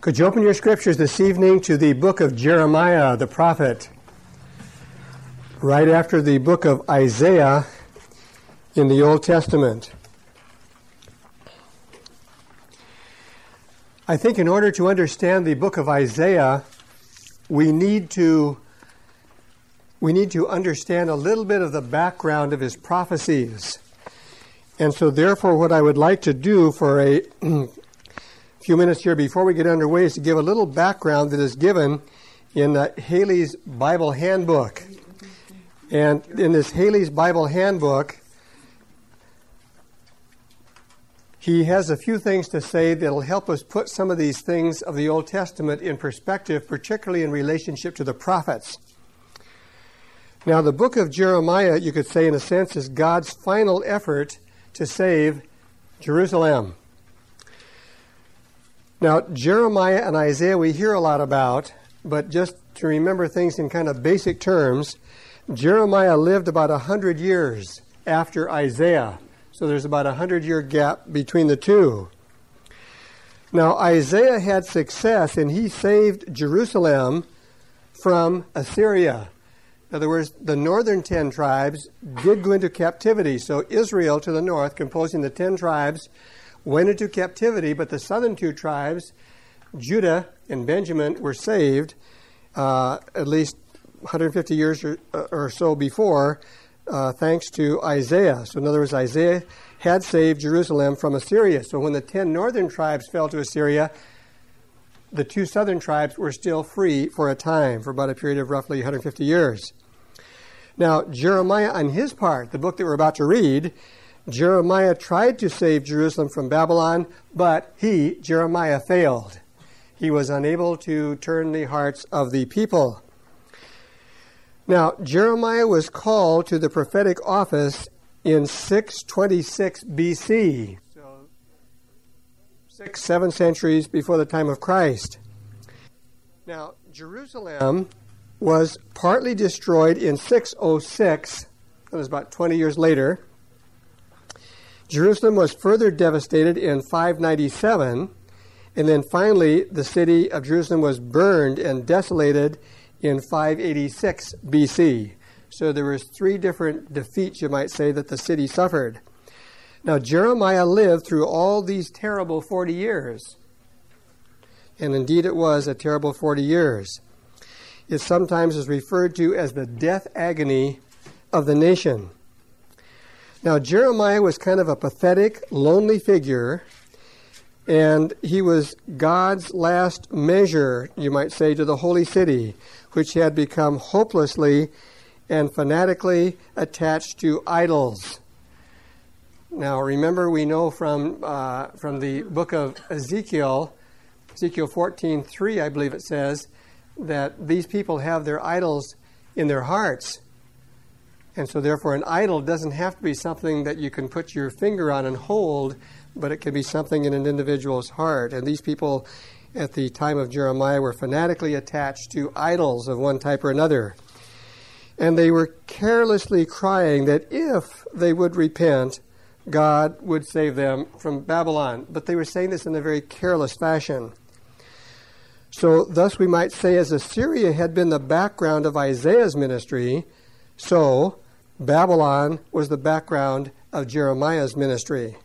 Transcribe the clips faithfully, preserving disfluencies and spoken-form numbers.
Could you open your scriptures this evening to the book of Jeremiah, the prophet, right after the book of Isaiah in the Old Testament? I think in order to understand the book of Isaiah, we need to we need to understand a little bit of the background of his prophecies. And so therefore what I would like to do for a few minutes here before we get underway is to give a little background that is given in uh, Haley's Bible Handbook. And in this Haley's Bible Handbook, he has a few things to say that will help us put some of these things of the Old Testament in perspective, particularly in relationship to the prophets. Now, the book of Jeremiah, you could say in a sense, is God's final effort to save Jerusalem. Now, Jeremiah and Isaiah we hear a lot about, but just to remember things in kind of basic terms, Jeremiah lived about one hundred years after Isaiah. So there's about a hundred-year gap between the two. Now, Isaiah had success, and he saved Jerusalem from Assyria. In other words, the northern ten tribes did go into captivity. So Israel to the north, composing the ten tribes, went into captivity, but the southern two tribes, Judah and Benjamin, were saved uh, at least one hundred fifty years or, or so before, uh, thanks to Isaiah. So in other words, Isaiah had saved Jerusalem from Assyria. So when the ten northern tribes fell to Assyria, the two southern tribes were still free for a time, for about a period of roughly one hundred fifty years. Now, Jeremiah, on his part, the book that we're about to read, Jeremiah tried to save Jerusalem from Babylon, but he, Jeremiah, failed. He was unable to turn the hearts of the people. Now, Jeremiah was called to the prophetic office in six twenty-six B C, so six, seven centuries before the time of Christ. Now, Jerusalem was partly destroyed in six oh six, that was about twenty years later. Jerusalem was further devastated in five ninety-seven, and then finally the city of Jerusalem was burned and desolated in five eighty-six B C. So there was three different defeats, you might say, that the city suffered. Now, Jeremiah lived through all these terrible forty years. And indeed it was a terrible forty years. It sometimes is referred to as the death agony of the nation. Now, Jeremiah was kind of a pathetic, lonely figure, and he was God's last measure, you might say, to the holy city, which had become hopelessly and fanatically attached to idols. Now, remember, we know from uh, from the book of Ezekiel, Ezekiel fourteen three, I believe it says, that these people have their idols in their hearts. And so therefore an idol doesn't have to be something that you can put your finger on and hold, but it can be something in an individual's heart. And these people at the time of Jeremiah were fanatically attached to idols of one type or another. And they were carelessly crying that if they would repent, God would save them from Babylon. But they were saying this in a very careless fashion. So thus we might say, as Assyria had been the background of Isaiah's ministry, so Babylon was the background of Jeremiah's ministry.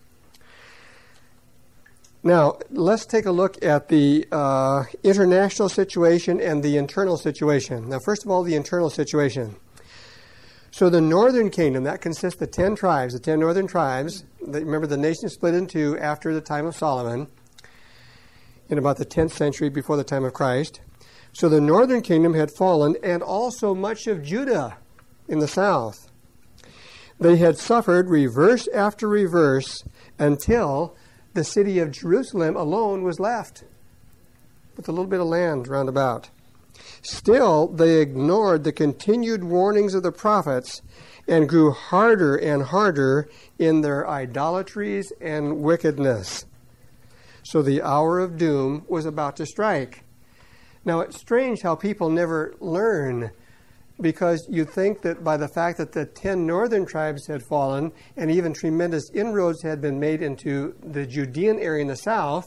Now, let's take a look at the uh, international situation and the internal situation. Now, first of all, the internal situation. So the northern kingdom, that consists of ten tribes, the ten northern tribes. Remember, the nation split in two after the time of Solomon, in about the tenth century before the time of Christ. So the northern kingdom had fallen, and also much of Judah in the south. They had suffered reverse after reverse until the city of Jerusalem alone was left with a little bit of land round about. Still, they ignored the continued warnings of the prophets and grew harder and harder in their idolatries and wickedness. So the hour of doom was about to strike. Now, it's strange how people never learn, because you think that by the fact that the ten northern tribes had fallen and even tremendous inroads had been made into the Judean area in the south,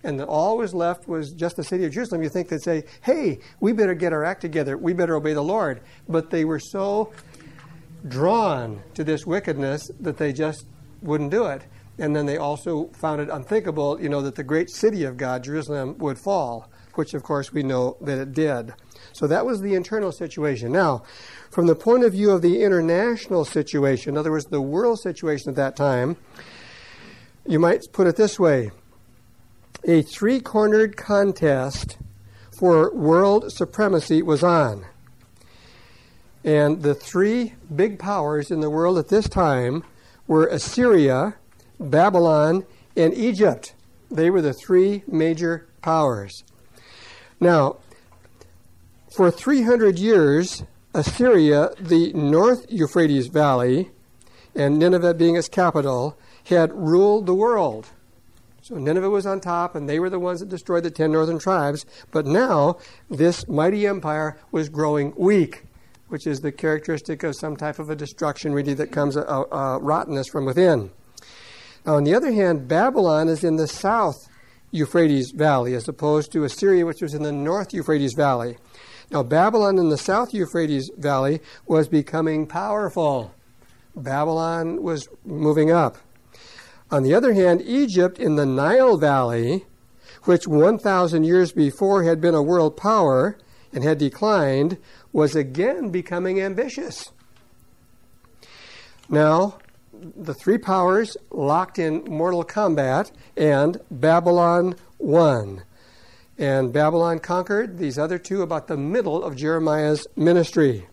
and that all was left was just the city of Jerusalem, you think they'd say, hey, we better get our act together. We better obey the Lord. But they were so drawn to this wickedness that they just wouldn't do it. And then they also found it unthinkable, you know, that the great city of God, Jerusalem, would fall, which, of course, we know that it did. So that was the internal situation. Now, from the point of view of the international situation, in other words, the world situation at that time, you might put it this way. A three-cornered contest for world supremacy was on. And the three big powers in the world at this time were Assyria, Babylon, and Egypt. They were the three major powers. Now, for three hundred years, Assyria, the North Euphrates Valley, and Nineveh being its capital, had ruled the world. So Nineveh was on top, and they were the ones that destroyed the ten northern tribes. But now, this mighty empire was growing weak, which is the characteristic of some type of a destruction, really, that comes, a, a, a rottenness from within. Now, on the other hand, Babylon is in the South Euphrates Valley, as opposed to Assyria, which was in the North Euphrates Valley. Now, Babylon in the South Euphrates Valley was becoming powerful. Babylon was moving up. On the other hand, Egypt in the Nile Valley, which one thousand years before had been a world power and had declined, was again becoming ambitious. Now, the three powers locked in mortal combat, and Babylon won. And Babylon conquered these other two about the middle of Jeremiah's ministry.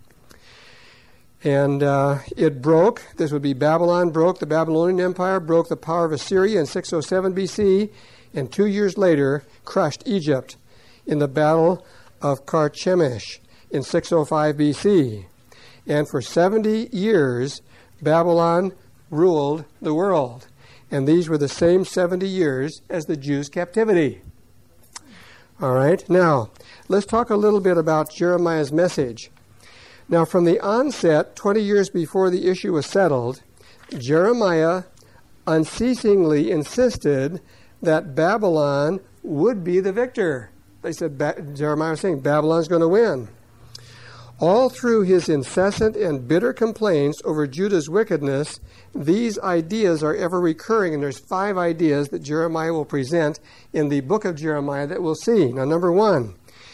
And uh, it broke, this would be Babylon, broke the Babylonian Empire, broke the power of Assyria in six oh seven B C, and two years later crushed Egypt in the Battle of Carchemish in six oh five B C. And for seventy years, Babylon ruled the world. And these were the same seventy years as the Jews' captivity. All right, now, let's talk a little bit about Jeremiah's message. Now, from the onset, twenty years before the issue was settled, Jeremiah unceasingly insisted that Babylon would be the victor. They said, ba- Jeremiah was saying, Babylon's going to win. All through his incessant and bitter complaints over Judah's wickedness, these ideas are ever recurring, and there's five ideas that Jeremiah will present in the book of Jeremiah that we'll see. Now, number one,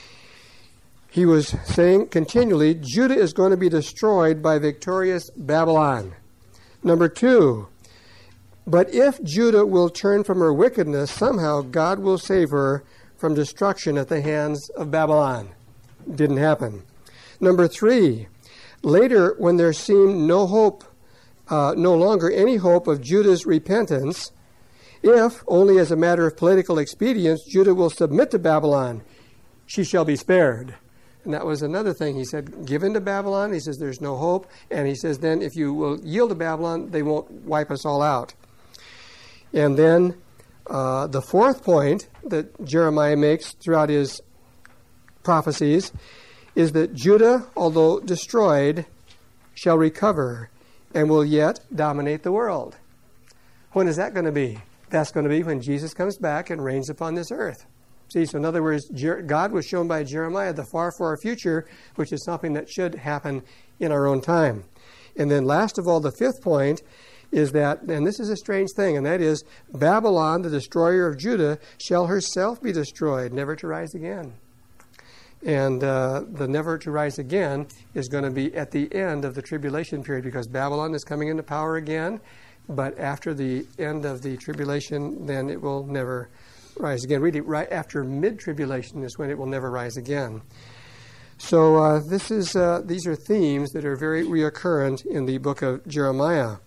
he was saying continually, Judah is going to be destroyed by victorious Babylon. Number two, but if Judah will turn from her wickedness, somehow God will save her from destruction at the hands of Babylon. Didn't happen. Number three, later when there seemed no hope, uh, no longer any hope of Judah's repentance, if, only as a matter of political expedience, Judah will submit to Babylon, she shall be spared. And that was another thing. He said, give in to Babylon. He says, there's no hope. And he says, then if you will yield to Babylon, they won't wipe us all out. And then uh, the fourth point that Jeremiah makes throughout his prophecies is that Judah, although destroyed, shall recover and will yet dominate the world. When is that going to be? That's going to be when Jesus comes back and reigns upon this earth. See, so in other words, Jer- God was shown by Jeremiah the far, far future, which is something that should happen in our own time. And then last of all, the fifth point is that, and this is a strange thing, and that is, Babylon, the destroyer of Judah, shall herself be destroyed, never to rise again. And uh, the never to rise again is going to be at the end of the tribulation period, because Babylon is coming into power again, but after the end of the tribulation, then it will never rise again. Really, right after mid-tribulation is when it will never rise again. So uh, this is uh, these are themes that are very reoccurrent in the book of Jeremiah.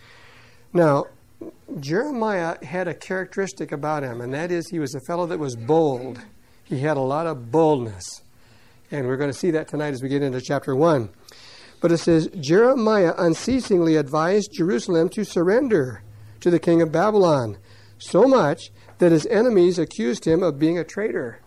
Now, Jeremiah had a characteristic about him, and that is he was a fellow that was bold. He had a lot of boldness. And we're going to see that tonight as we get into chapter one. But it says, Jeremiah unceasingly advised Jerusalem to surrender to the king of Babylon, so much that his enemies accused him of being a traitor.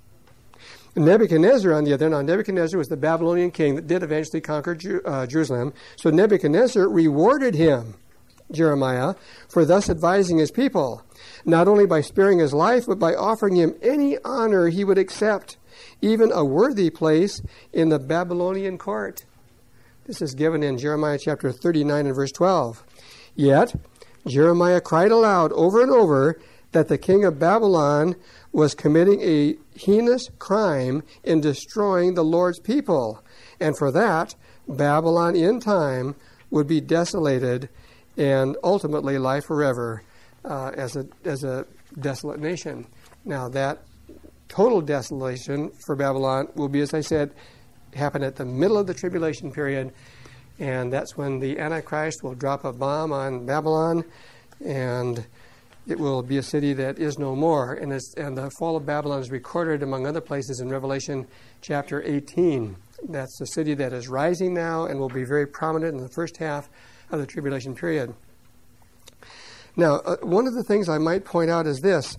Nebuchadnezzar, on the other hand, Nebuchadnezzar was the Babylonian king that did eventually conquer Ju- uh, Jerusalem. So Nebuchadnezzar rewarded him Jeremiah for thus advising his people, not only by sparing his life, but by offering him any honor he would accept, even a worthy place in the Babylonian court. This is given in Jeremiah chapter thirty-nine and verse twelve. Yet Jeremiah cried aloud over and over that the king of Babylon was committing a heinous crime in destroying the Lord's people, and for that, Babylon in time would be desolated and ultimately lie forever uh, as a as a desolate nation. Now, that total desolation for Babylon will be, as I said, happen at the middle of the tribulation period, and that's when the Antichrist will drop a bomb on Babylon, and it will be a city that is no more. And, it's, and the fall of Babylon is recorded, among other places, in Revelation chapter eighteen. That's the city that is rising now and will be very prominent in the first half of the tribulation period. Now, uh, one of the things I might point out is this.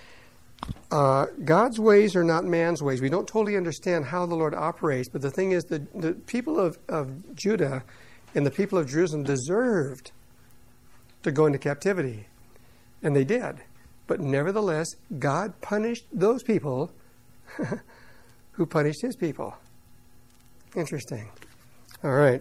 Uh, God's ways are not man's ways. We don't totally understand how the Lord operates, but the thing is that the people of, of Judah and the people of Jerusalem deserved to go into captivity. And they did. But nevertheless, God punished those people who punished his people. Interesting. All right.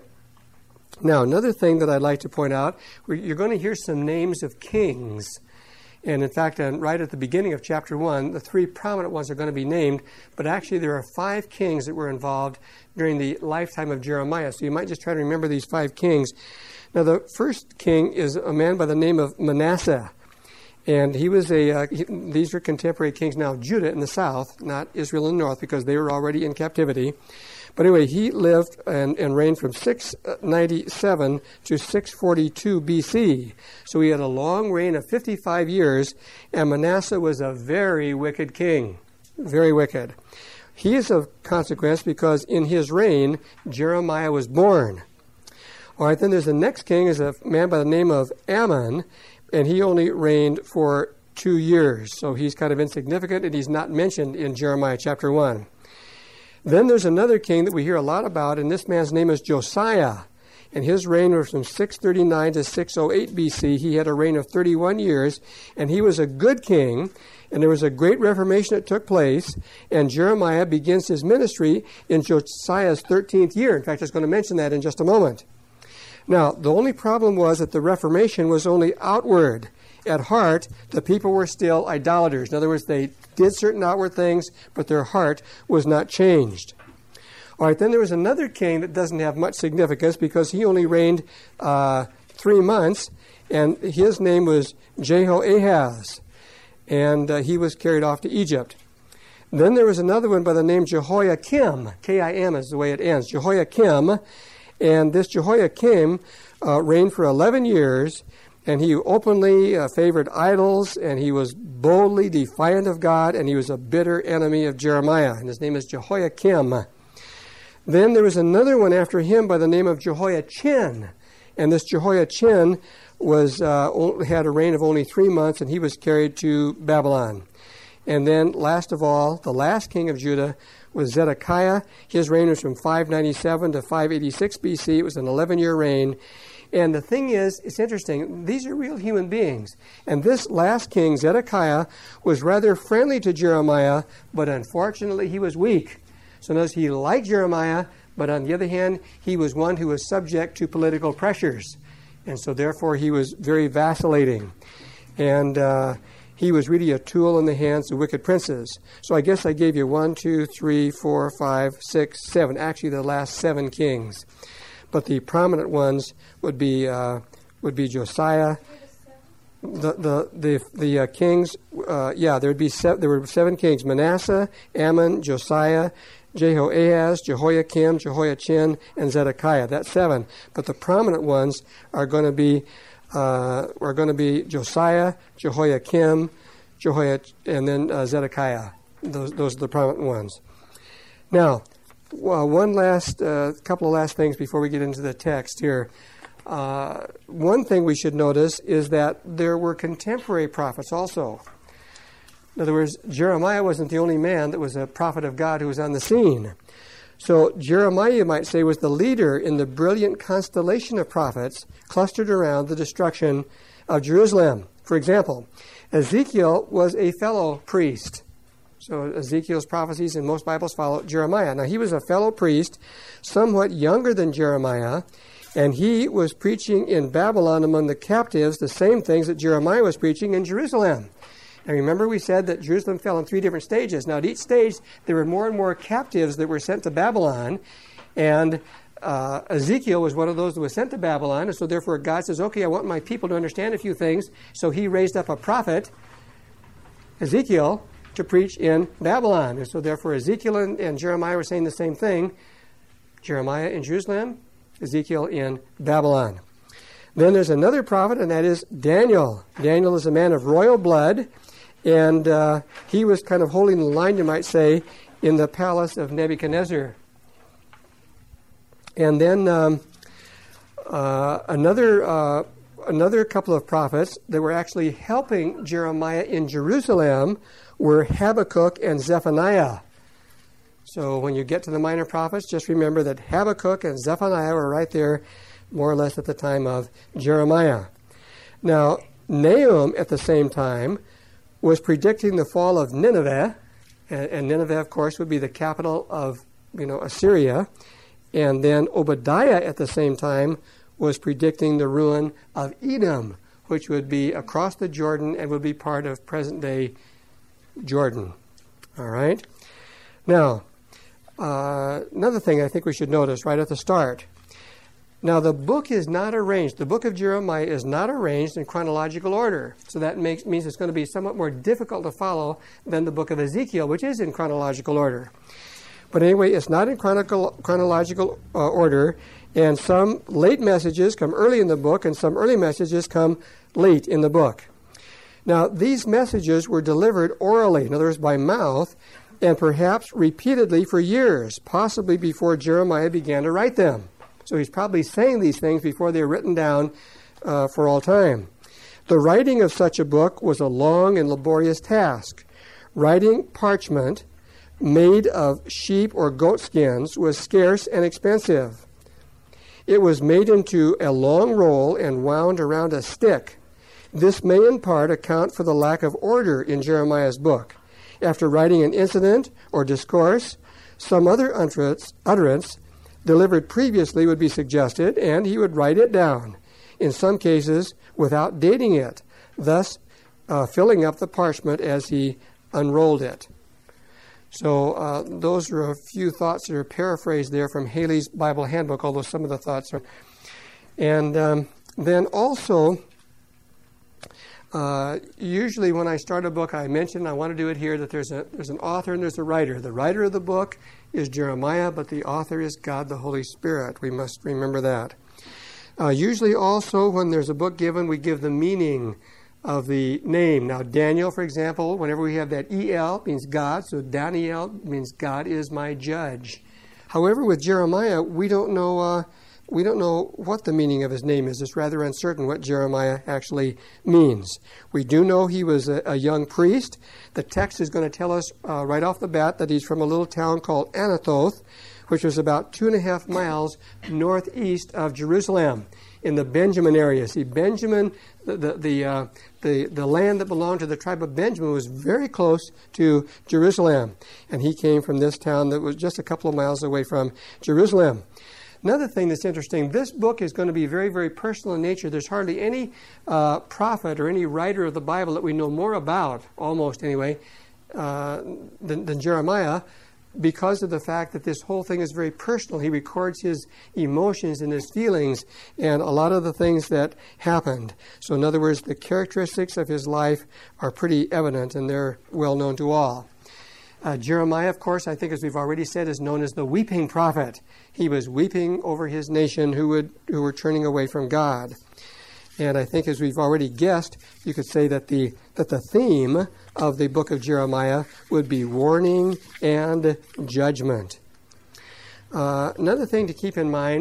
Now, another thing that I'd like to point out, you're going to hear some names of kings. And in fact, uh, right at the beginning of chapter one, the three prominent ones are going to be named, but actually there are five kings that were involved during the lifetime of Jeremiah. So you might just try to remember these five kings. Now, the first king is a man by the name of Manasseh. And he was a, uh, he, these are contemporary kings now, Judah in the south, not Israel in the north, because they were already in captivity. But anyway, he lived and, and reigned from six ninety-seven to six forty-two B C. So he had a long reign of fifty-five years, and Manasseh was a very wicked king, very wicked. He is of consequence because in his reign, Jeremiah was born. All right, then there's the next king is a man by the name of Ammon, and he only reigned for two years. So he's kind of insignificant, and he's not mentioned in Jeremiah chapter one. Then there's another king that we hear a lot about, and this man's name is Josiah. And his reign was from six thirty-nine to six oh eight B C. He had a reign of thirty-one years, and he was a good king, and there was a great reformation that took place, and Jeremiah begins his ministry in Josiah's thirteenth year. In fact, I was going to mention that in just a moment. Now, the only problem was that the Reformation was only outward. At heart, the people were still idolaters. In other words, they did certain outward things, but their heart was not changed. All right, then there was another king that doesn't have much significance because he only reigned uh, three months, and his name was Jehoahaz, and uh, he was carried off to Egypt. Then there was another one by the name Jehoiakim. K I M is the way it ends, Jehoiakim. And this Jehoiakim uh, reigned for eleven years, and he openly uh, favored idols, and he was boldly defiant of God, and he was a bitter enemy of Jeremiah. And his name is Jehoiakim. Then there was another one after him by the name of Jehoiachin. And this Jehoiachin was uh, had a reign of only three months, and he was carried to Babylon. And then, last of all, the last king of Judah was Zedekiah. His reign was from five ninety-seven to five eighty-six B C. It was an eleven-year reign. And the thing is, it's interesting, these are real human beings. And this last king, Zedekiah, was rather friendly to Jeremiah, but unfortunately he was weak. So notice he liked Jeremiah, but on the other hand, he was one who was subject to political pressures. And so therefore he was very vacillating. And uh, he was really a tool in the hands of wicked princes. So I guess I gave you one, two, three, four, five, six, seven. Actually, the last seven kings. But the prominent ones would be uh, would be Josiah. The the the the uh, kings. Uh, yeah, there would be se- there were seven kings: Manasseh, Ammon, Josiah, Jehoahaz, Jehoiakim, Jehoiachin, and Zedekiah. That's seven. But the prominent ones are going to be uh, are going to be Josiah, Jehoiakim, Jehoiach, and then uh, Zedekiah. Those those are the prominent ones. Now, well, one last uh, couple of last things before we get into the text here. Uh, one thing we should notice is that there were contemporary prophets also. In other words, Jeremiah wasn't the only man that was a prophet of God who was on the scene. So Jeremiah, you might say, was the leader in the brilliant constellation of prophets clustered around the destruction of Jerusalem. For example, Ezekiel was a fellow priest. So Ezekiel's prophecies in most Bibles follow Jeremiah. Now, he was a fellow priest, somewhat younger than Jeremiah, and he was preaching in Babylon among the captives the same things that Jeremiah was preaching in Jerusalem. And remember, we said that Jerusalem fell in three different stages. Now, at each stage, there were more and more captives that were sent to Babylon, and uh, Ezekiel was one of those that was sent to Babylon, and so therefore God says, okay, I want my people to understand a few things, so he raised up a prophet, Ezekiel, to preach in Babylon. And so therefore Ezekiel and, and Jeremiah were saying the same thing. Jeremiah in Jerusalem, Ezekiel in Babylon. Then there's another prophet, and that is Daniel. Daniel is a man of royal blood, and uh, he was kind of holding the line, you might say, in the palace of Nebuchadnezzar. And then um, uh, another uh, another couple of prophets that were actually helping Jeremiah in Jerusalem were Habakkuk and Zephaniah. So when you get to the minor prophets, just remember that Habakkuk and Zephaniah were right there more or less at the time of Jeremiah. Now, Nahum at the same time was predicting the fall of Nineveh, and, and Nineveh, of course, would be the capital of, you know, Assyria. And then Obadiah at the same time was predicting the ruin of Edom, which would be across the Jordan and would be part of present-day Jordan. All right? Now, uh, another thing I think we should notice right at the start. Now, the book is not arranged. The book of Jeremiah is not arranged in chronological order. So that makes, means it's going to be somewhat more difficult to follow than the book of Ezekiel, which is in chronological order. But anyway, it's not in chronicle, chronological uh, order, and some late messages come early in the book, and some early messages come late in the book. Now, these messages were delivered orally, in other words, by mouth, and perhaps repeatedly for years, possibly before Jeremiah began to write them. So he's probably saying these things before they were written down uh, for all time. The writing of such a book was a long and laborious task. Writing parchment made of sheep or goat skins was scarce and expensive. It was made into a long roll and wound around a stick. This may in part account for the lack of order in Jeremiah's book. After writing an incident or discourse, some other utterance, utterance delivered previously would be suggested, and he would write it down, in some cases without dating it, thus uh, filling up the parchment as he unrolled it. So uh, those are a few thoughts that are paraphrased there from Haley's Bible Handbook, although some of the thoughts are. And um, then also, uh, usually when I start a book, I mention, I want to do it here, that there's a there's an author and there's a writer. The writer of the book is Jeremiah, but the author is God the Holy Spirit. We must remember that. Uh, usually also when there's a book given, we give the meaning of the name. Now, Daniel, for example, whenever we have that E L, means God, so Daniel means God is my judge. However, with Jeremiah, we don't know uh, we don't know what the meaning of his name is. It's rather uncertain what Jeremiah actually means. We do know he was a, a young priest. The text is going to tell us uh, right off the bat that he's from a little town called Anathoth, which was about two and a half miles northeast of Jerusalem, in the Benjamin area. See, Benjamin, the the the, uh, the the land that belonged to the tribe of Benjamin was very close to Jerusalem, and he came from this town that was just a couple of miles away from Jerusalem. Another thing that's interesting, this book is going to be very, very personal in nature. There's hardly any uh, prophet or any writer of the Bible that we know more about, almost anyway, uh, than, than Jeremiah, because of the fact that this whole thing is very personal. He records his emotions and his feelings and a lot of the things that happened. So in other words, the characteristics of his life are pretty evident, and they're well known to all. Uh, Jeremiah, of course, I think as we've already said, is known as the weeping prophet. He was weeping over his nation who would who were turning away from God. And I think as we've already guessed, you could say that the that the theme of the book of Jeremiah would be warning and judgment. Uh, another thing to keep in mind,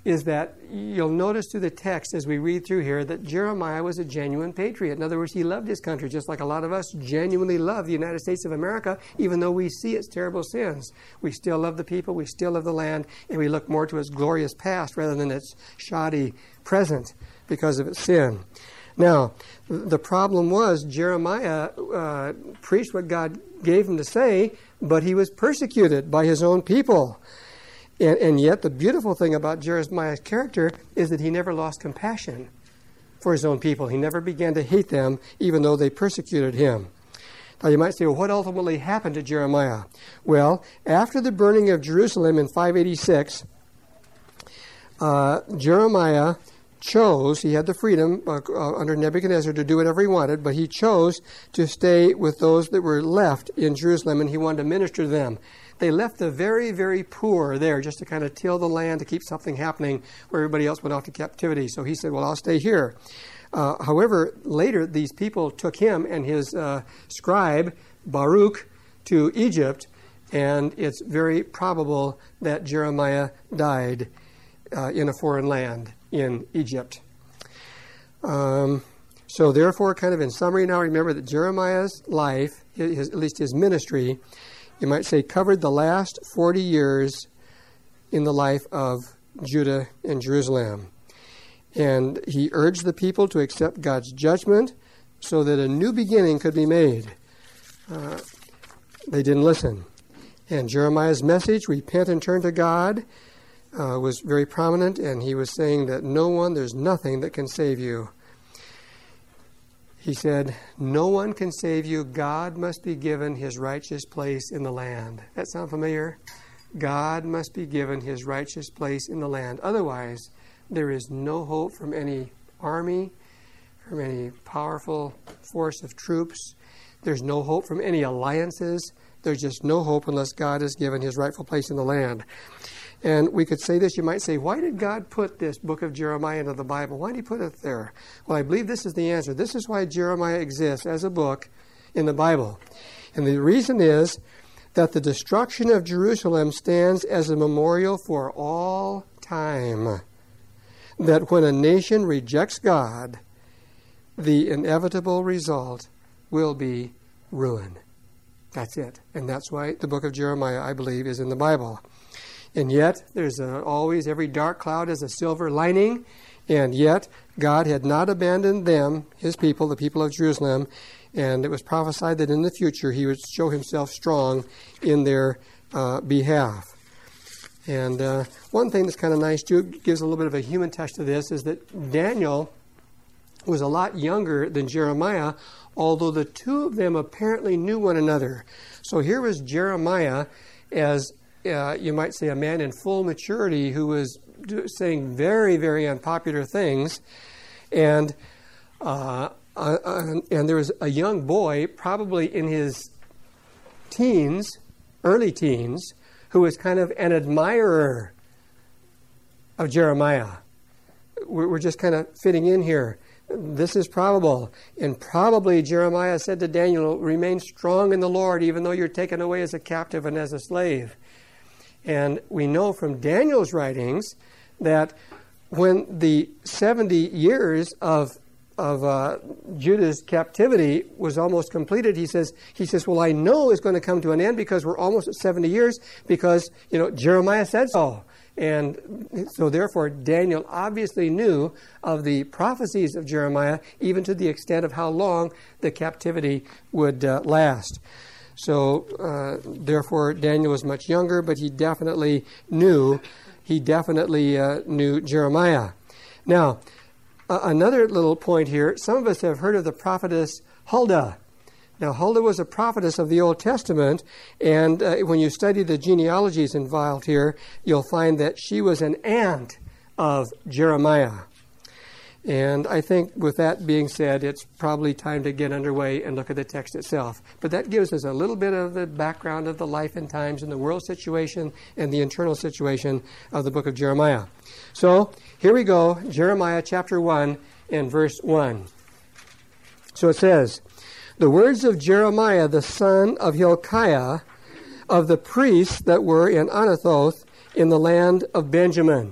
is that you'll notice through the text as we read through here that Jeremiah was a genuine patriot. In other words, he loved his country just like a lot of us genuinely love the United States of America, even though we see its terrible sins. We still love the people, we still love the land, and we look more to its glorious past rather than its shoddy present because of its sin. Now, the problem was Jeremiah uh, preached what God gave him to say, but he was persecuted by his own people. And, and yet the beautiful thing about Jeremiah's character is that he never lost compassion for his own people. He never began to hate them, even though they persecuted him. Now you might say, well, what ultimately happened to Jeremiah? Well, after the burning of Jerusalem in five eighty-six, uh, Jeremiah chose, he had the freedom uh, uh, under Nebuchadnezzar to do whatever he wanted, but he chose to stay with those that were left in Jerusalem, and he wanted to minister to them. They left the very, very poor there just to kind of till the land, to keep something happening where everybody else went off to captivity. So he said, well, I'll stay here. Uh, however, later these people took him and his uh, scribe, Baruch, to Egypt, and it's very probable that Jeremiah died uh, in a foreign land in Egypt. Um, so therefore, kind of in summary now, remember that Jeremiah's life, his, at least his ministry, you might say covered the last forty years in the life of Judah and Jerusalem. And he urged the people to accept God's judgment so that a new beginning could be made. Uh, they didn't listen. And Jeremiah's message, repent and turn to God, Uh, was very prominent, and he was saying that no one, there's nothing that can save you. He said, no one can save you. God must be given his righteous place in the land. That sound familiar? God must be given his righteous place in the land. Otherwise, there is no hope from any army, from any powerful force of troops. There's no hope from any alliances. There's just no hope unless God is given his rightful place in the land. And we could say this, you might say, why did God put this book of Jeremiah into the Bible? Why did he put it there? Well, I believe this is the answer. This is why Jeremiah exists as a book in the Bible. And the reason is that the destruction of Jerusalem stands as a memorial for all time. That when a nation rejects God, the inevitable result will be ruin. That's it. And that's why the book of Jeremiah, I believe, is in the Bible. And yet, there's a, always, every dark cloud has a silver lining, and yet God had not abandoned them, his people, the people of Jerusalem, and it was prophesied that in the future he would show himself strong in their uh, behalf. And uh, one thing that's kind of nice, too, gives a little bit of a human touch to this, is that Daniel was a lot younger than Jeremiah, although the two of them apparently knew one another. So here was Jeremiah as Uh, you might say a man in full maturity who was do, saying very, very unpopular things. And uh, uh, uh, and there was a young boy, probably in his teens, early teens, who was kind of an admirer of Jeremiah. We're, we're just kind of fitting in here. This is probable. And probably Jeremiah said to Daniel, remain strong in the Lord, even though you're taken away as a captive and as a slave. And we know from Daniel's writings that when the seventy years of of uh, Judah's captivity was almost completed, he says, he says, well, I know it's going to come to an end because we're almost at seventy years because, you know, Jeremiah said so. And so therefore, Daniel obviously knew of the prophecies of Jeremiah, even to the extent of how long the captivity would uh, last. So, uh, therefore, Daniel was much younger, but he definitely knew, he definitely uh, knew Jeremiah. Now, uh, another little point here, some of us have heard of the prophetess Huldah. Now, Huldah was a prophetess of the Old Testament, and uh, when you study the genealogies involved here, you'll find that she was an aunt of Jeremiah. And I think with that being said, it's probably time to get underway and look at the text itself. But that gives us a little bit of the background of the life and times and the world situation and the internal situation of the book of Jeremiah. So here we go, Jeremiah chapter one and verse one. So it says, the words of Jeremiah the son of Hilkiah, of the priests that were in Anathoth in the land of Benjamin.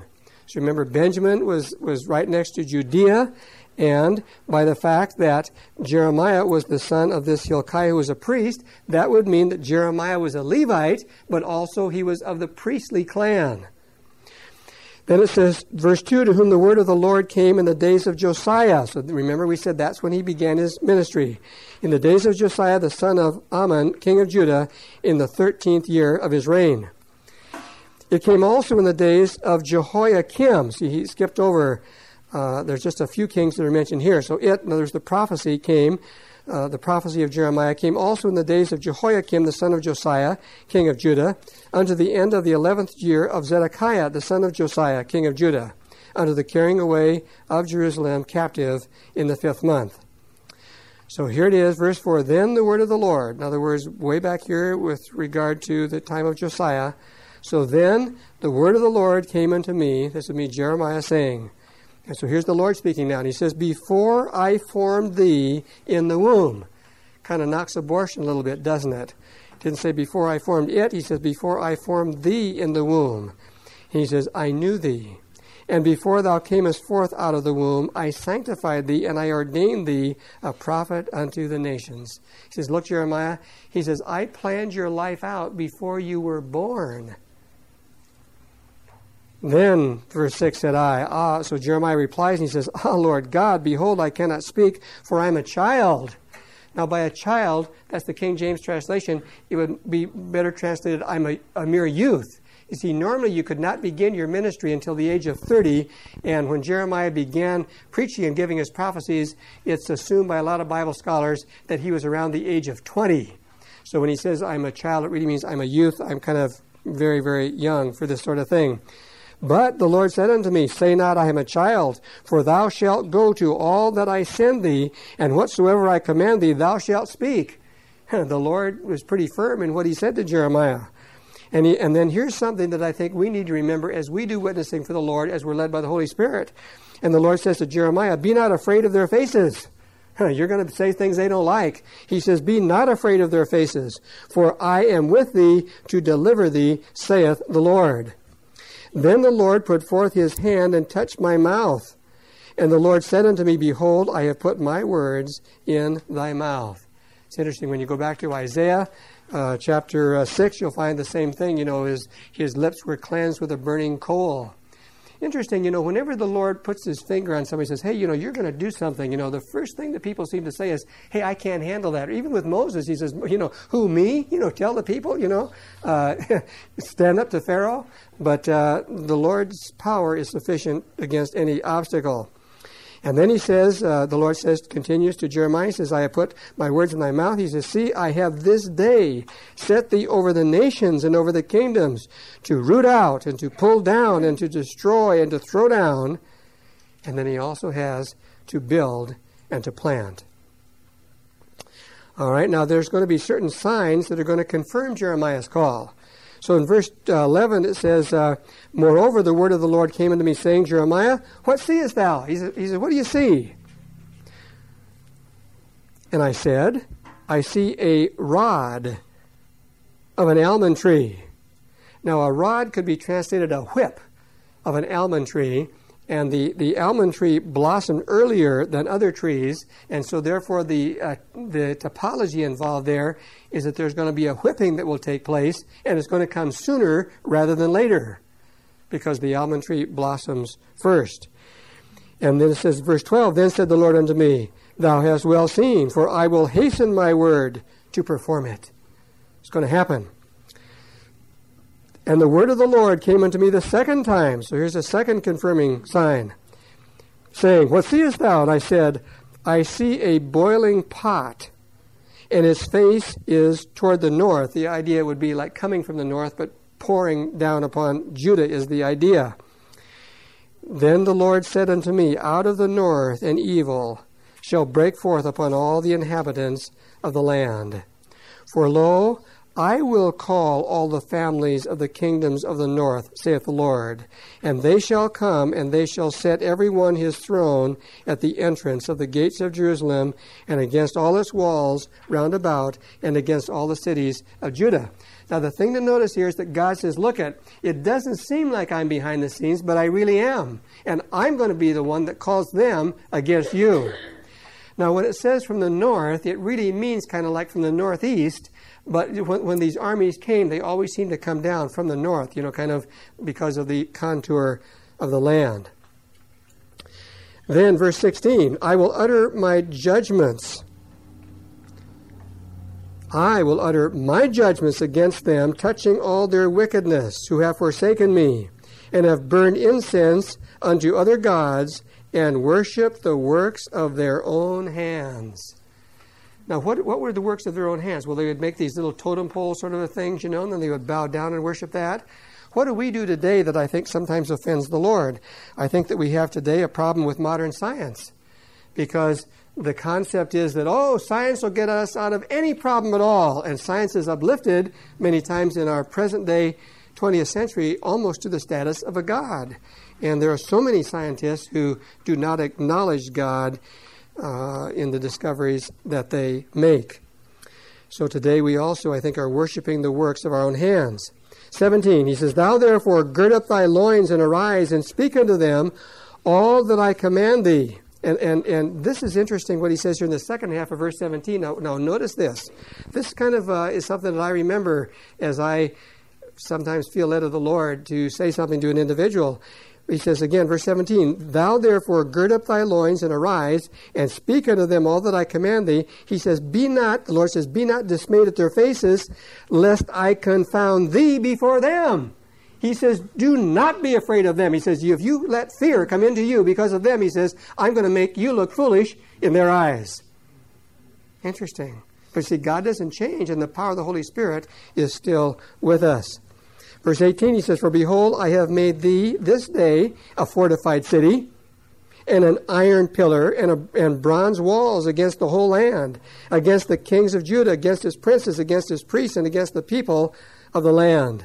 So remember, Benjamin was, was right next to Judea, and by the fact that Jeremiah was the son of this Hilkiah who was a priest, that would mean that Jeremiah was a Levite, but also he was of the priestly clan. Then it says, verse two, to whom the word of the Lord came in the days of Josiah. So remember we said that's when he began his ministry. In the days of Josiah, the son of Ammon, king of Judah, in the thirteenth year of his reign. It came also in the days of Jehoiakim. See, he skipped over. Uh, there's just a few kings that are mentioned here. So it, in other words, the prophecy came, uh, the prophecy of Jeremiah came also in the days of Jehoiakim, the son of Josiah, king of Judah, unto the end of the eleventh year of Zedekiah, the son of Josiah, king of Judah, unto the carrying away of Jerusalem captive in the fifth month. So here it is, verse four, then the word of the Lord. In other words, way back here with regard to the time of Josiah. So then the word of the Lord came unto me, this is me, Jeremiah, saying, and so here's the Lord speaking now, and he says, before I formed thee in the womb. Kind of knocks abortion a little bit, doesn't it? Didn't say before I formed it, he says, before I formed thee in the womb. He says, I knew thee. And before thou camest forth out of the womb, I sanctified thee, and I ordained thee a prophet unto the nations. He says, look, Jeremiah, he says, I planned your life out before you were born. Then, verse six said I, ah, so Jeremiah replies and he says, ah, Lord God, behold, I cannot speak, for I am a child. Now, by a child, that's the King James translation, it would be better translated, I'm a, a mere youth. You see, normally you could not begin your ministry until the age of thirty, and when Jeremiah began preaching and giving his prophecies, it's assumed by a lot of Bible scholars that he was around the age of twenty. So when he says, I'm a child, it really means I'm a youth. I'm kind of very, very young for this sort of thing. But the Lord said unto me, say not, I am a child, for thou shalt go to all that I send thee, and whatsoever I command thee, thou shalt speak. The Lord was pretty firm in what he said to Jeremiah. And, he, and then here's something that I think we need to remember as we do witnessing for the Lord, as we're led by the Holy Spirit. And the Lord says to Jeremiah, be not afraid of their faces. You're going to say things they don't like. He says, be not afraid of their faces, for I am with thee to deliver thee, saith the Lord. Then the Lord put forth his hand and touched my mouth. And the Lord said unto me, behold, I have put my words in thy mouth. It's interesting, when you go back to Isaiah uh, chapter uh, six, you'll find the same thing. You know, his, his lips were cleansed with a burning coal. Interesting, you know, whenever the Lord puts his finger on somebody and says, hey, you know, you're going to do something, you know, the first thing that people seem to say is, hey, I can't handle that. Or even with Moses, he says, you know, who, me? You know, tell the people, you know, uh, stand up to Pharaoh. But uh, the Lord's power is sufficient against any obstacle. And then he says, uh, the Lord says, continues to Jeremiah, he says, I have put my words in thy mouth. He says, see, I have this day set thee over the nations and over the kingdoms, to root out and to pull down and to destroy and to throw down. And then he also has to build and to plant. All right, now there's going to be certain signs that are going to confirm Jeremiah's call. So in verse eleven it says, uh, moreover, the word of the Lord came unto me, saying, Jeremiah, what seest thou? He said, he said, what do you see? And I said, I see a rod of an almond tree. Now, a rod could be translated a whip of an almond tree, and the, the almond tree blossomed earlier than other trees, and so therefore the uh, the topology involved there is that there's going to be a whipping that will take place, and it's going to come sooner rather than later, because the almond tree blossoms first. And then it says, verse twelve, then said the Lord unto me, thou hast well seen, for I will hasten my word to perform it. It's going to happen. And the word of the Lord came unto me the second time. So here's a second confirming sign, saying, what seest thou? And I said, I see a boiling pot, and its face is toward the north. The idea would be like coming from the north, but pouring down upon Judah is the idea. Then the Lord said unto me, out of the north an evil shall break forth upon all the inhabitants of the land. For lo, I will call all the families of the kingdoms of the north, saith the Lord, and they shall come, and they shall set every one his throne at the entrance of the gates of Jerusalem, and against all its walls round about, and against all the cities of Judah. Now, the thing to notice here is that God says, look, at it doesn't seem like I'm behind the scenes, but I really am. And I'm going to be the one that calls them against you. Now, when it says from the north, it really means kind of like from the northeast. But when, when these armies came, they always seemed to come down from the north, you know, kind of because of the contour of the land. Then, verse sixteen, I will utter my judgments. I will utter my judgments against them, touching all their wickedness, who have forsaken me, and have burned incense unto other gods, and worshipped the works of their own hands. Now, what what were the works of their own hands? Well, they would make these little totem pole sort of things, you know, and then they would bow down and worship that. What do we do today that I think sometimes offends the Lord? I think that we have today a problem with modern science, because the concept is that, oh, science will get us out of any problem at all, and science is uplifted many times in our present-day twentieth century almost to the status of a god. And there are so many scientists who do not acknowledge God uh, in the discoveries that they make. So today we also, I think, are worshiping the works of our own hands. seventeen, he says, Thou therefore gird up thy loins and arise and speak unto them all that I command thee. And, and, and this is interesting what he says here in the second half of verse seventeen. Now, now notice this. This kind of uh, is something that I remember as I sometimes feel led of the Lord to say something to an individual. He says again, verse seventeen, Thou therefore gird up thy loins and arise and speak unto them all that I command thee. He says, Be not, the Lord says, Be not dismayed at their faces, lest I confound thee before them. He says, do not be afraid of them. He says, if you let fear come into you because of them, he says, I'm going to make you look foolish in their eyes. Interesting. But see, God doesn't change, and the power of the Holy Spirit is still with us. Verse eighteen, he says, For behold, I have made thee this day a fortified city, and an iron pillar, and, a, and bronze walls against the whole land, against the kings of Judah, against his princes, against his priests, and against the people of the land.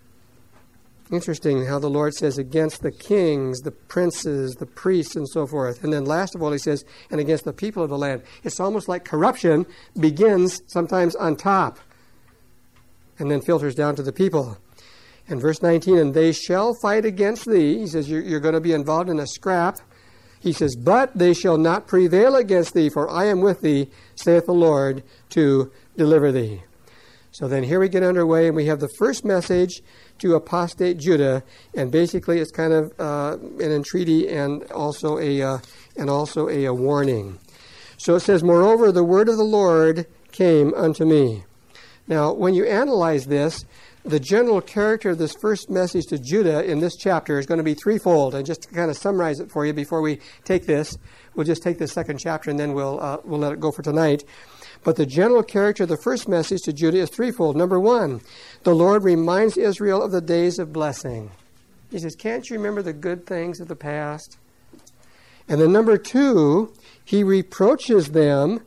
Interesting how the Lord says against the kings, the princes, the priests, and so forth. And then last of all, he says, and against the people of the land. It's almost like corruption begins sometimes on top and then filters down to the people. And verse nineteen, and they shall fight against thee. He says, you're, you're going to be involved in a scrap. He says, but they shall not prevail against thee, for I am with thee, saith the Lord, to deliver thee. So then here we get underway, and we have the first message to apostate Judah, and basically it's kind of uh, an entreaty and also a uh, and also a, a warning. So it says, Moreover, the word of the Lord came unto me. Now, when you analyze this, the general character of this first message to Judah in this chapter is going to be threefold. And just to kind of summarize it for you before we take this, we'll just take the second chapter and then we'll uh, we'll let it go for tonight. But the general character of the first message to Judah is threefold. Number one, the Lord reminds Israel of the days of blessing. He says, can't you remember the good things of the past? And then number two, he reproaches them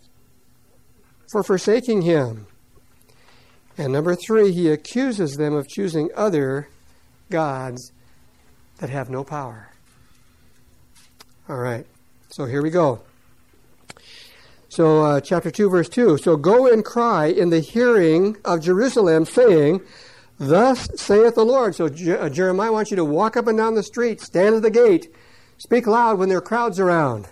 for forsaking him. And number three, he accuses them of choosing other gods that have no power. All right, so here we go. So uh, chapter two, verse two. So go and cry in the hearing of Jerusalem, saying, Thus saith the Lord. So Je- uh, Jeremiah wants you to walk up and down the street, stand at the gate, speak loud when there are crowds around.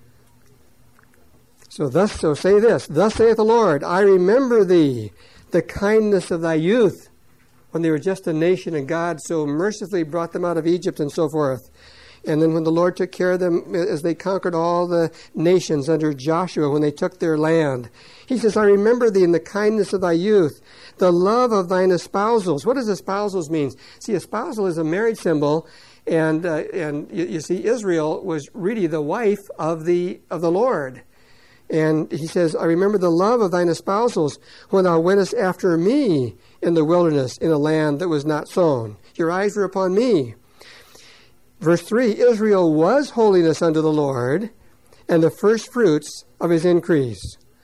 So thus, so say this, Thus saith the Lord, I remember thee, the kindness of thy youth, when they were just a nation and God so mercifully brought them out of Egypt and so forth. And then when the Lord took care of them as they conquered all the nations under Joshua, when they took their land. He says, I remember thee in the kindness of thy youth, the love of thine espousals. What does espousals mean? See, espousal is a marriage symbol, and uh, and you, you see, Israel was really the wife of the of the Lord. And he says, I remember the love of thine espousals when thou wentest after me in the wilderness in a land that was not sown. Your eyes were upon me. Verse three, Israel was holiness unto the Lord, and the first fruits of his increase.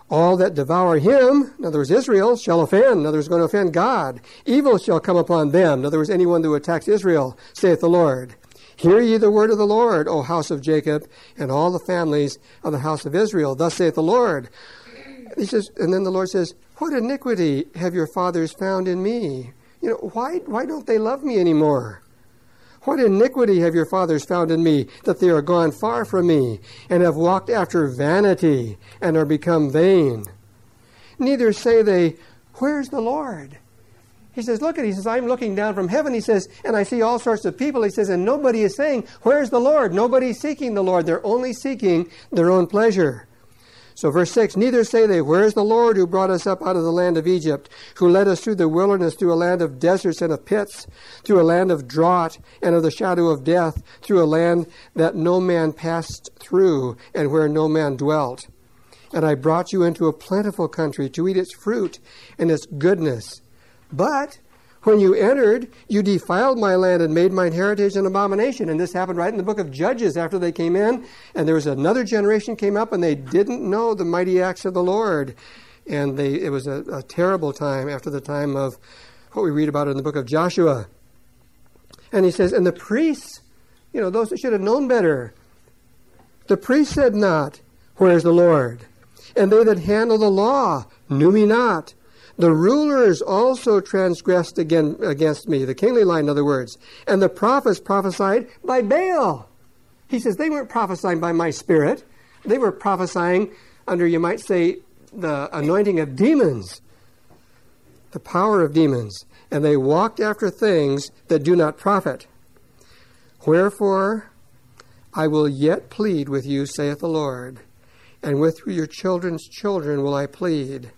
All that devour him, in other words, Israel, shall offend. In other words, going to offend God. Evil shall come upon them. In other words, anyone who attacks Israel, saith the Lord. Hear ye the word of the Lord, O house of Jacob, and all the families of the house of Israel. Thus saith the Lord. He says, and then the Lord says, what iniquity have your fathers found in me? You know, why, why don't they love me anymore? What iniquity have your fathers found in me, that they are gone far from me, and have walked after vanity, and are become vain? Neither say they, where's the Lord? He says, look at, he says, I'm looking down from heaven, he says, and I see all sorts of people, he says, and nobody is saying, where's the Lord? Nobody's seeking the Lord. They're only seeking their own pleasure. So verse six, neither say they, where is the Lord who brought us up out of the land of Egypt, who led us through the wilderness, through a land of deserts and of pits, through a land of drought and of the shadow of death, through a land that no man passed through and where no man dwelt. And I brought you into a plentiful country to eat its fruit and its goodness. But when you entered, you defiled my land and made mine heritage an abomination. And this happened right in the book of Judges after they came in. And there was another generation came up and they didn't know the mighty acts of the Lord. And they it was a, a terrible time after the time of what we read about in the book of Joshua. And he says, and the priests, you know, those that should have known better, the priests said not, where is the Lord? And they that handle the law knew me not. The rulers also transgressed again against me, the kingly line, in other words. And the prophets prophesied by Baal. He says they weren't prophesying by my spirit. They were prophesying under, you might say, the anointing of demons, the power of demons. And they walked after things that do not profit. Wherefore, I will yet plead with you, saith the Lord, and with your children's children will I plead.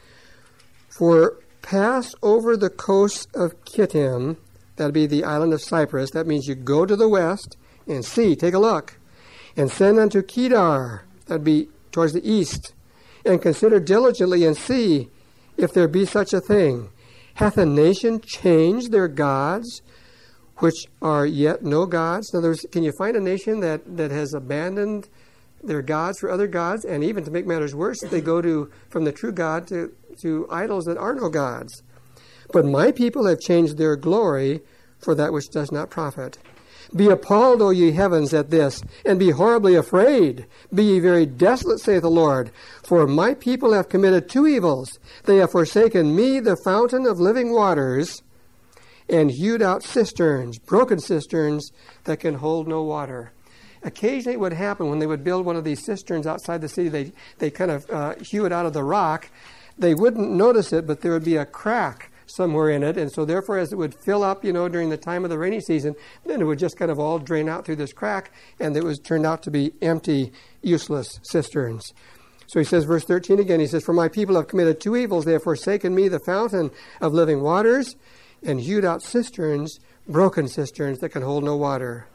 For pass over the coast of Kittim, that'd be the island of Cyprus. That means you go to the west and see, take a look. And send unto Kedar, that'd be towards the east. And consider diligently and see if there be such a thing. Hath a nation changed their gods, which are yet no gods? In other words, can you find a nation that, that has abandoned their gods for other gods? And even to make matters worse, they go to from the true God to to idols that are no gods. But my people have changed their glory for that which does not profit. Be appalled, O ye heavens, at this, and be horribly afraid. Be ye very desolate, saith the Lord. For my people have committed two evils. They have forsaken me, the fountain of living waters, and hewed out cisterns, broken cisterns, that can hold no water. Occasionally it would happen when they would build one of these cisterns outside the city, they, they kind of uh, hew it out of the rock. They wouldn't notice it, but there would be a crack somewhere in it. And so therefore, as it would fill up, you know, during the time of the rainy season, then it would just kind of all drain out through this crack, and it was turned out to be empty, useless cisterns. So he says, verse thirteen again, he says, for my people have committed two evils. They have forsaken me, the fountain of living waters, and hewed out cisterns, broken cisterns that can hold no water.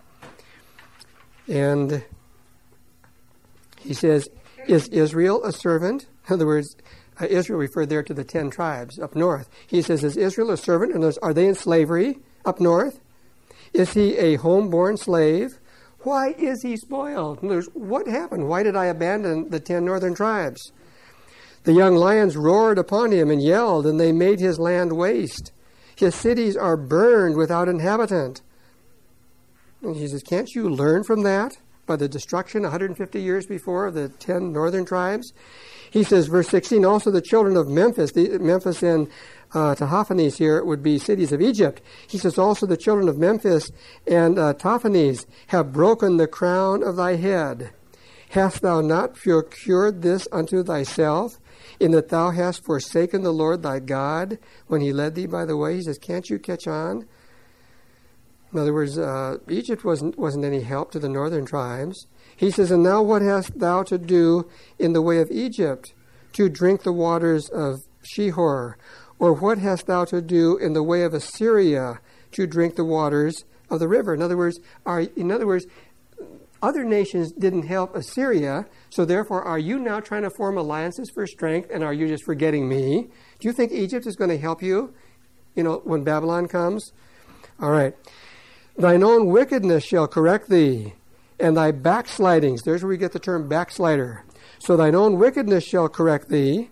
And he says, is Israel a servant? In other words, Uh, Israel referred there to the ten tribes up north. He says, is Israel a servant? And are they in slavery up north? Is he a homeborn slave? Why is he spoiled? What happened? Why did I abandon the ten northern tribes? The young lions roared upon him and yelled, and they made his land waste. His cities are burned without inhabitant. And he says, can't you learn from that? By the destruction one hundred fifty years before of the ten northern tribes? He says, verse sixteen, also the children of Memphis, the, Memphis and uh, Tahaphanes here would be cities of Egypt. He says, also the children of Memphis and uh, Tahaphanes have broken the crown of thy head. Hast thou not procured this unto thyself, in that thou hast forsaken the Lord thy God when he led thee by the way? He says, can't you catch on? In other words, uh, Egypt wasn't, wasn't any help to the northern tribes. He says, and now what hast thou to do in the way of Egypt, to drink the waters of Shihor? Or what hast thou to do in the way of Assyria, to drink the waters of the river? In other words, are, in other words, other nations didn't help Assyria, so therefore are you now trying to form alliances for strength, and are you just forgetting me? Do you think Egypt is going to help you, you know, when Babylon comes? All right. Thine own wickedness shall correct thee, and thy backslidings, there's where we get the term backslider, So thine own wickedness shall correct thee,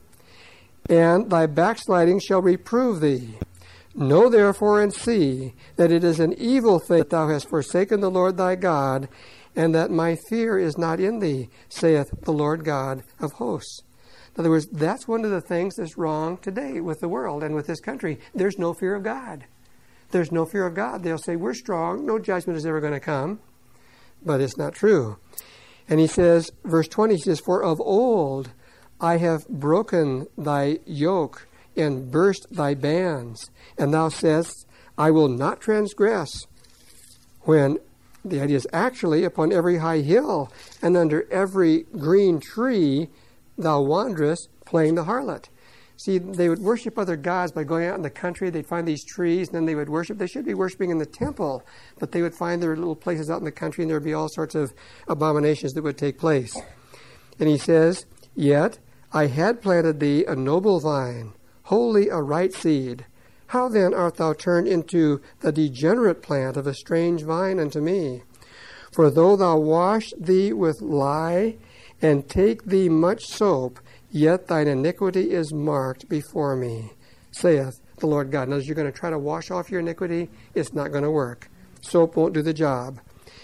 and thy backsliding shall reprove thee. Know therefore and see that it is an evil thing that thou hast forsaken the Lord thy God, and that my fear is not in thee, saith the Lord God of hosts. In other words, that's one of the things that's wrong today with the world and with this country. There's no fear of God. There's no fear of God. They'll say, we're strong, no judgment is ever going to come. But it's not true. And he says, verse twenty, he says, for of old I have broken thy yoke and burst thy bands. And thou sayest, I will not transgress. When the idea is actually upon every high hill and under every green tree thou wanderest, playing the harlot. See, they would worship other gods by going out in the country. They'd find these trees, and then they would worship. They should be worshiping in the temple, but they would find their little places out in the country, and there would be all sorts of abominations that would take place. And he says, yet I had planted thee a noble vine, wholly a right seed. How then art thou turned into the degenerate plant of a strange vine unto me? For though thou wash thee with lye, and take thee much soap, yet thine iniquity is marked before me, saith the Lord God. Now, as you're going to try to wash off your iniquity, it's not going to work. Soap won't do the job.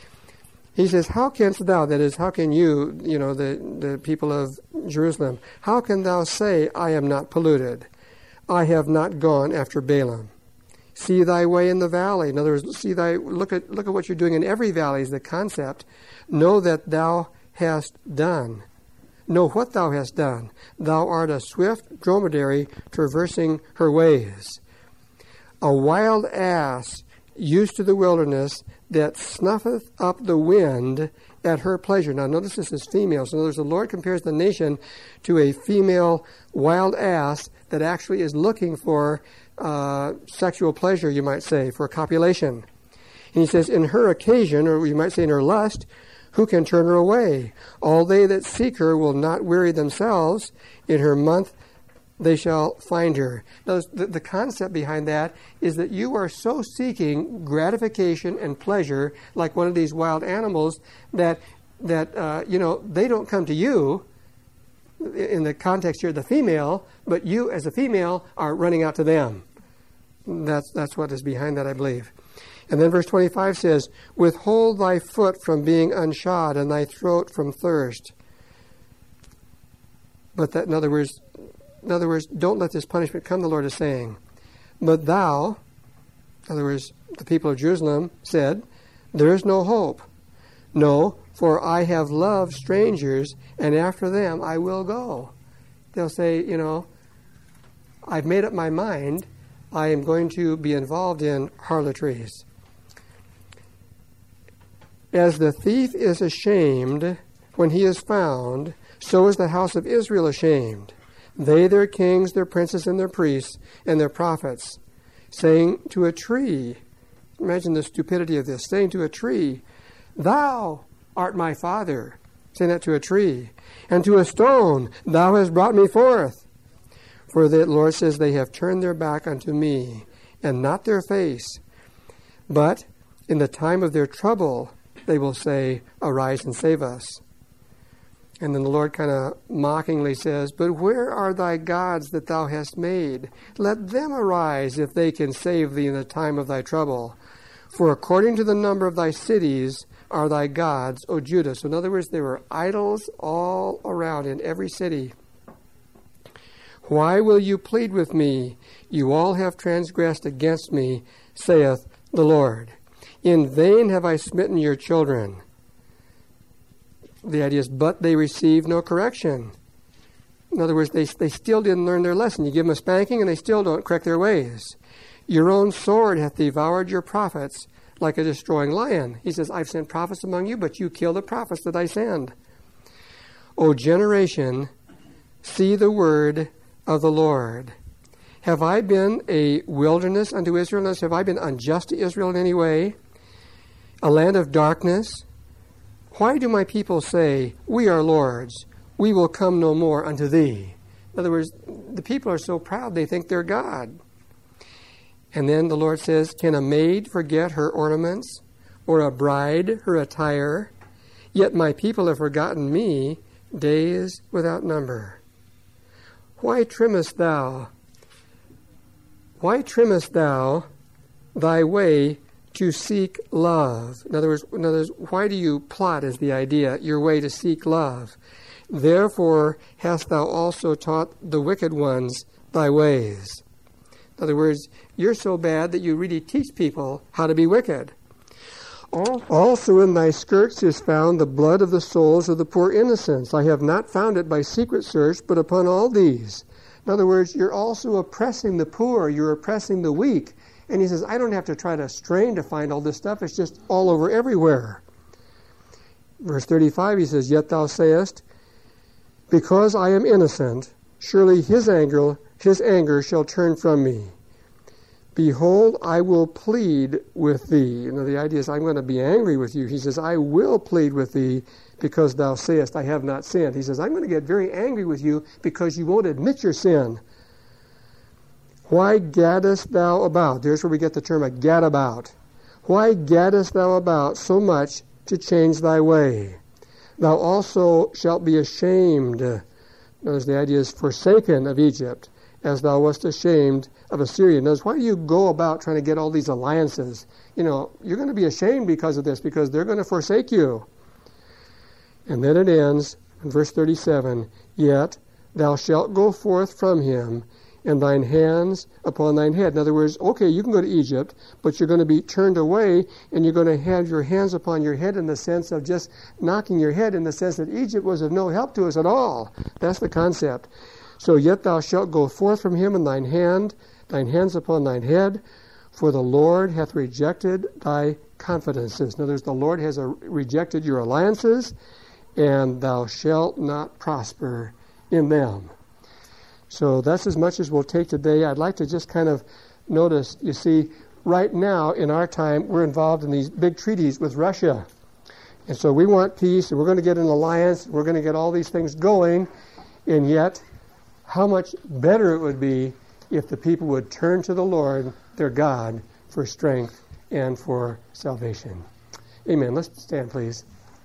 He says, how canst thou, that is, how can you, you know, the, the people of Jerusalem, how can thou say, I am not polluted? I have not gone after Balaam. See thy way in the valley. In other words, see thy, look at, look at what you're doing in every valley is the concept. Know that thou hast done. Know what thou hast done. Thou art a swift dromedary traversing her ways. A wild ass used to the wilderness that snuffeth up the wind at her pleasure. Now notice this is female. So in other words, the Lord compares the nation to a female wild ass that actually is looking for uh, sexual pleasure, you might say, for copulation. And he says, in her occasion, or you might say in her lust, who can turn her away? All they that seek her will not weary themselves. In her month they shall find her. Now, the, the concept behind that is that you are so seeking gratification and pleasure, like one of these wild animals, that that uh, you know they don't come to you. In the context here, the female, but you as a female are running out to them. That's that's what is behind that, I believe. And then verse twenty-five says, withhold thy foot from being unshod and thy throat from thirst. But that, in other words, in other words, don't let this punishment come, the Lord is saying. But thou, in other words, the people of Jerusalem said, there is no hope. No, for I have loved strangers, and after them I will go. They'll say, you know, I've made up my mind. I am going to be involved in harlotries. As the thief is ashamed when he is found, so is the house of Israel ashamed. They, their kings, their princes, and their priests, and their prophets, saying to a tree, imagine the stupidity of this, saying to a tree, thou art my father, saying that to a tree, and to a stone, thou hast brought me forth. For the Lord says, they have turned their back unto me, and not their face. But in the time of their trouble, they will say, arise and save us. And then the Lord kind of mockingly says, but where are thy gods that thou hast made? Let them arise if they can save thee in the time of thy trouble. For according to the number of thy cities are thy gods, O Judah. So in other words, there were idols all around in every city. Why will you plead with me? You all have transgressed against me, saith the Lord. In vain have I smitten your children. The idea is, but they receive no correction. In other words, they, they still didn't learn their lesson. You give them a spanking and they still don't correct their ways. Your own sword hath devoured your prophets like a destroying lion. He says, I've sent prophets among you, but you kill the prophets that I send. O generation, see the word of the Lord. Have I been a wilderness unto Israel? Have I been unjust to Israel in any way? A land of darkness? Why do my people say, we are lords, we will come no more unto thee? In other words, the people are so proud they think they're God. And then the Lord says, can a maid forget her ornaments, or a bride her attire? Yet my people have forgotten me, days without number. Why trimmest thou, why trimmest thou thy way to seek love? In other words, in other words, why do you plot, is the idea, your way to seek love? Therefore hast thou also taught the wicked ones thy ways. In other words, you're so bad that you really teach people how to be wicked. Also in thy skirts is found the blood of the souls of the poor innocents. I have not found it by secret search, but upon all these. In other words, you're also oppressing the poor, you're oppressing the weak. And he says, I don't have to try to strain to find all this stuff, it's just all over everywhere. Verse thirty-five, he says, Yet thou sayest, because I am innocent, surely his anger, his anger shall turn from me. Behold, I will plead with thee. You know, the idea is I'm going to be angry with you. He says, I will plead with thee because thou sayest, I have not sinned. He says, I'm going to get very angry with you because you won't admit your sin. Why gaddest thou about? There's where we get the term a gadabout. Why gaddest thou about so much to change thy way? Thou also shalt be ashamed. Notice the idea is forsaken of Egypt, as thou wast ashamed of Assyria. Notice, why do you go about trying to get all these alliances? You know, you're going to be ashamed because of this, because they're going to forsake you. And then it ends in verse thirty-seven, Yet thou shalt go forth from him, and thine hands upon thine head. In other words, okay, you can go to Egypt, but you're going to be turned away, and you're going to have your hands upon your head in the sense of just knocking your head, in the sense that Egypt was of no help to us at all. That's the concept. So yet thou shalt go forth from him, and thine hand, thine hands upon thine head, for the Lord hath rejected thy confidences. In other words, the Lord has uh, rejected your alliances, and thou shalt not prosper in them. So that's as much as we'll take today. I'd like to just kind of notice, you see, right now in our time, we're involved in these big treaties with Russia. And so we want peace, and we're going to get an alliance, we're going to get all these things going, and yet how much better it would be if the people would turn to the Lord, their God, for strength and for salvation. Amen. Let's stand, please.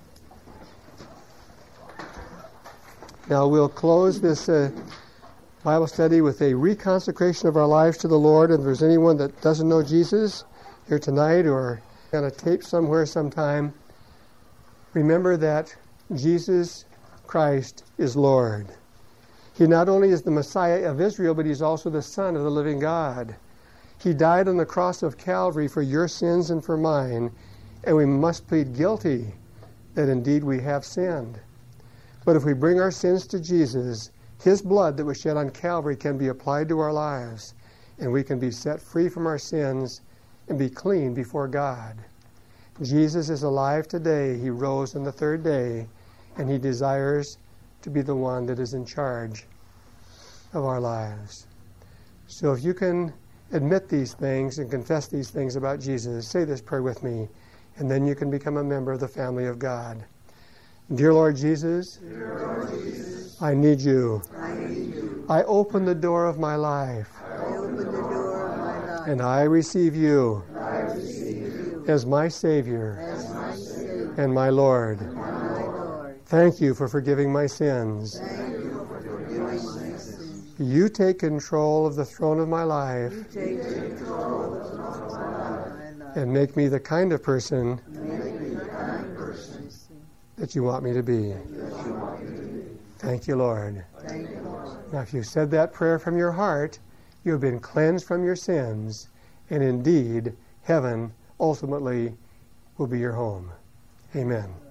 Now we'll close this uh, Bible study with a reconsecration of our lives to the Lord. And if there's anyone that doesn't know Jesus here tonight or on a tape somewhere sometime, remember that Jesus Christ is Lord. He not only is the Messiah of Israel, but he's also the Son of the living God. He died on the cross of Calvary for your sins and for mine, and we must plead guilty that indeed we have sinned. But if we bring our sins to Jesus, his blood that was shed on Calvary can be applied to our lives, and we can be set free from our sins and be clean before God. Jesus is alive today. He rose on the third day, and he desires to be the one that is in charge of our lives. So if you can admit these things and confess these things about Jesus, say this prayer with me, and then you can become a member of the family of God. Dear Lord Jesus, Dear Lord Jesus, I need you. I need you. I open the door of my life. I open the door of my life. And I receive you, And I receive you as my Savior, as my Savior and my Lord. and my Lord. Thank you for forgiving my sins. Thank you for forgiving my sins. You take control of the throne of my life Take control of my life and make me the kind of person and make me the kind person that you want me to be. that you want me to be. Thank you, Lord. Thank you, Lord. Now, if you said that prayer from your heart, you have been cleansed from your sins, and indeed, heaven ultimately will be your home. Amen.